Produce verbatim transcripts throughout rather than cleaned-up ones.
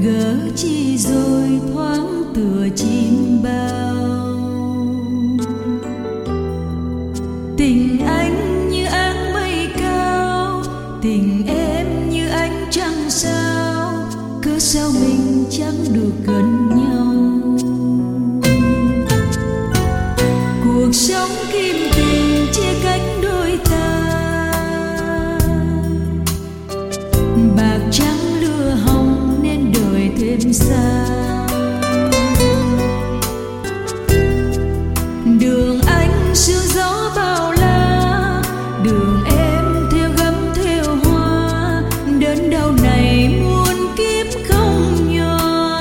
gỡ chi rồi thoáng tựa chim bao. Tình anh như áng mây cao, tình em như ánh trăng sao, cớ sao mình chẳng được gần nhau. Cuộc sống kim tình chia cánh đôi ta, bạc trắng lưa hồng nên đời thêm xa. Đường anh sương gió bao la, đường em theo gấm theo hoa, đến đâu này muôn kiếp không nhòa.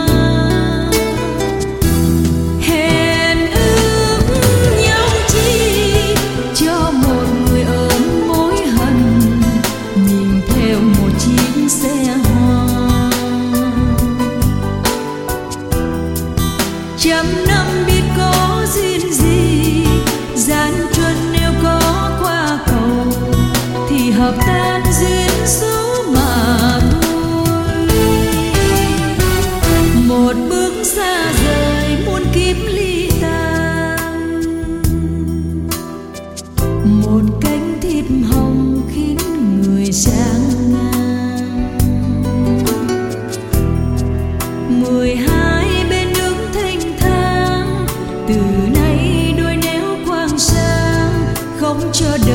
Hẹn ước nhau chi cho một người ôm mối hận, nhìn theo một chiếc xe hoa. Trăm năm biết có duyên gì, gian truân nếu có qua cầu, thì hợp tan duyên số mà thôi. Một bước xa rời muôn kiếp ly tan, một cánh thiệp hồng khiến người sang ngang. Mười hai bên nước thanh thang, từ nay đôi néo quang sang, không cho